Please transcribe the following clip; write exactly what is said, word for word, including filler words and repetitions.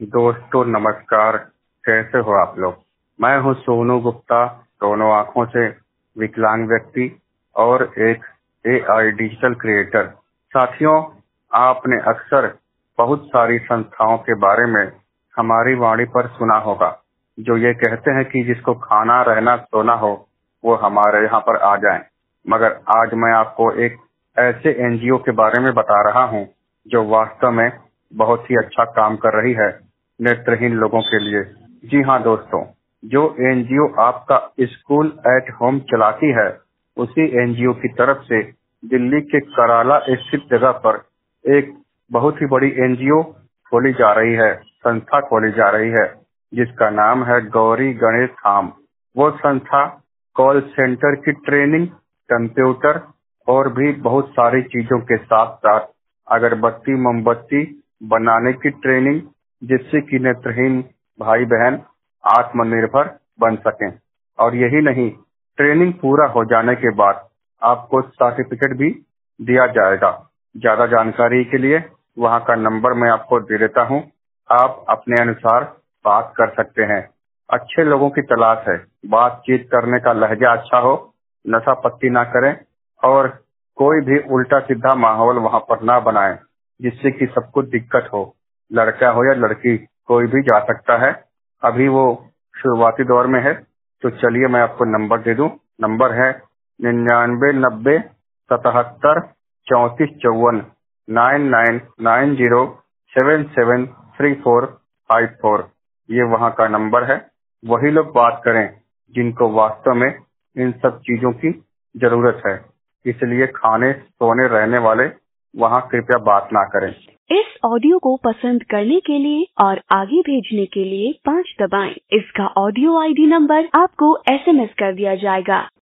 दोस्तों नमस्कार, कैसे हो आप लोग। मैं हूं सोनू गुप्ता, दोनों आंखों से विकलांग व्यक्ति और एक एआई डिजिटल क्रिएटर। साथियों, आपने अक्सर बहुत सारी संस्थाओं के बारे में हमारी वाणी पर सुना होगा, जो ये कहते हैं कि जिसको खाना रहना सोना हो वो हमारे यहाँ पर आ जाए। मगर आज मैं आपको एक ऐसे एनजीओ के बारे में बता रहा हूँ जो वास्तव में बहुत ही अच्छा काम कर रही है नेत्रहीन लोगों के लिए। जी हाँ दोस्तों, जो एनजीओ आपका स्कूल एट होम चलाती है, उसी एनजीओ की तरफ से दिल्ली के कराला स्थित जगह पर एक बहुत ही बड़ी एनजीओ खोली जा रही है, संस्था खोली जा रही है, जिसका नाम है गौरी गणेश धाम। वो संस्था कॉल सेंटर की ट्रेनिंग, कंप्यूटर और भी बहुत सारी चीजों के साथ साथ अगरबत्ती मोमबत्ती बनाने की ट्रेनिंग, जिससे कि नेत्रहीन भाई बहन आत्मनिर्भर बन सकें। और यही नहीं, ट्रेनिंग पूरा हो जाने के बाद आपको सर्टिफिकेट भी दिया जाएगा। ज्यादा जानकारी के लिए वहां का नंबर मैं आपको दे देता हूं, आप अपने अनुसार बात कर सकते हैं। अच्छे लोगों की तलाश है, बातचीत करने का लहजा अच्छा हो, नशा पत्ती ना करें और कोई भी उल्टा सीधा माहौल वहां पर ना बनाएं, जिससे कि सबको दिक्कत हो। लड़का हो या लड़की, कोई भी जा सकता है। अभी वो शुरुआती दौर में है, तो चलिए मैं आपको नंबर दे दूं। नंबर है निन्यानवे नब्बे सतहत्तर चौंतीस चौवन nine nine nine zero seven seven three four five four. ये वहाँ का नंबर है। वही लोग बात करें जिनको वास्तव में इन सब चीजों की जरूरत है। इसलिए खाने सोने रहने वाले वहाँ कृपया बात ना करें। इस ऑडियो को पसंद करने के लिए और आगे भेजने के लिए पाँच दबाएं। इसका ऑडियो आईडी नंबर आपको एसएमएस कर दिया जाएगा।